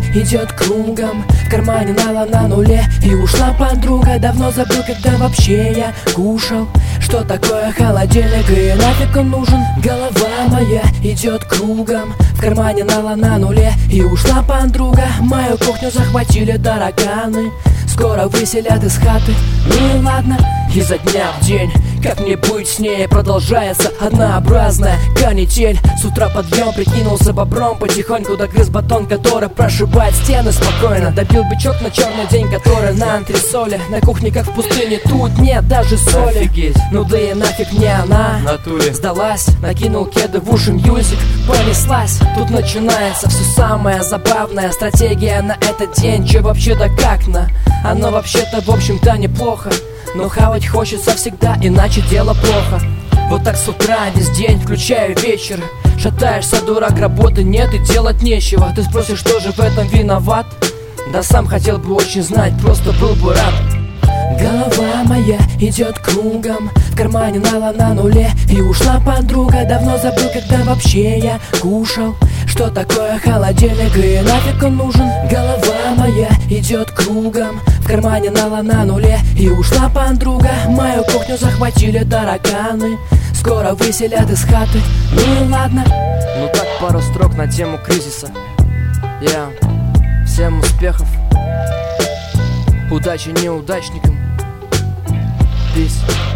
идет кругом. В кармане нала на нуле, и ушла подруга. Давно забыл, когда вообще я кушал. Что такое холодильник и нафиг он нужен? Голова моя идет кругом. В кармане нала на нуле, и ушла подруга. Мою кухню захватили тараканы. Скоро выселят из хаты, ну и ладно. Изо дня в день, как мне быть с ней? Продолжается однообразная канитель. С утра подъем, прикинулся бобром. Потихоньку догрыз батон, который прошибает стены спокойно. Добил бычок на черный день, который на антресоле. На кухне, как в пустыне, тут нет даже соли. Офигеть. Ну да и нафиг мне она Натуре. сдалась, накинул кеды в уши, мьюзик понеслась. Тут начинается все самое забавное. Стратегия на этот день, че вообще-то как-то. Оно вообще-то в общем-то неплохо, но хавать хочется всегда, иначе дело плохо. Вот так с утра весь день, включая вечер. Шатаешься, дурак, работы нет и делать нечего. Ты спросишь, что же в этом виноват? Да сам хотел бы очень знать, просто был бы рад. Голова моя идет кругом. В кармане нала на нуле, и ушла подруга. Давно забыл, когда вообще я кушал. Что такое холодильник и нафиг он нужен? Голова моя идет кругом. В кармане нала на нуле, и ушла подруга. Мою кухню захватили тараканы. Скоро выселят из хаты, ну и ладно. Ну так, пару строк на тему кризиса. Всем успехов, удачи неудачникам. Peace.